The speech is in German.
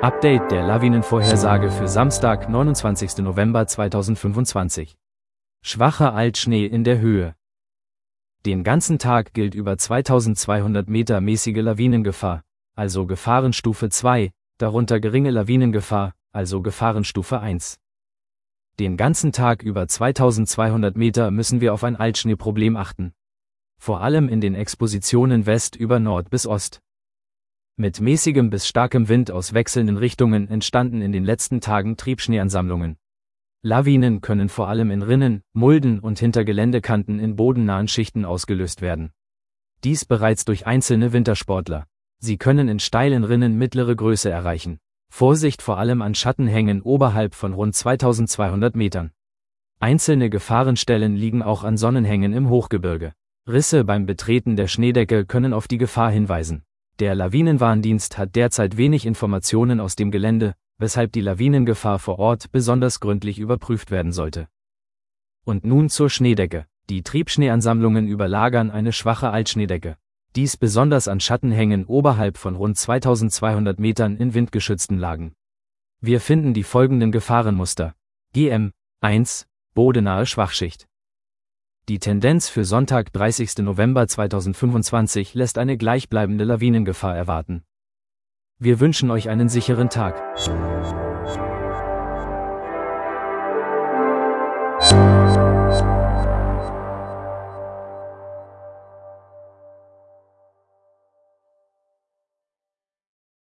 Update der Lawinenvorhersage für Samstag, 29. November 2025. Schwacher Altschnee in der Höhe. Den ganzen Tag gilt über 2200 Meter mäßige Lawinengefahr, also Gefahrenstufe 2, darunter geringe Lawinengefahr, also Gefahrenstufe 1. Den ganzen Tag über 2200 Meter müssen wir auf ein Altschneeproblem achten. Vor allem in den Expositionen West über Nord bis Ost. Mit mäßigem bis starkem Wind aus wechselnden Richtungen entstanden in den letzten Tagen Triebschneeansammlungen. Lawinen können vor allem in Rinnen, Mulden und hinter Geländekanten in bodennahen Schichten ausgelöst werden. Dies bereits durch einzelne Wintersportler. Sie können in steilen Rinnen mittlere Größe erreichen. Vorsicht vor allem an Schattenhängen oberhalb von rund 2200 Metern. Einzelne Gefahrenstellen liegen auch an Sonnenhängen im Hochgebirge. Risse beim Betreten der Schneedecke können auf die Gefahr hinweisen. Der Lawinenwarndienst hat derzeit wenig Informationen aus dem Gelände, weshalb die Lawinengefahr vor Ort besonders gründlich überprüft werden sollte. Und nun zur Schneedecke. Die Triebschneeansammlungen überlagern eine schwache Altschneedecke. Dies besonders an Schattenhängen oberhalb von rund 2200 Metern in windgeschützten Lagen. Wir finden die folgenden Gefahrenmuster. GM 1, bodenahe Schwachschicht. Die Tendenz für Sonntag, 30. November 2025 lässt eine gleichbleibende Lawinengefahr erwarten. Wir wünschen euch einen sicheren Tag.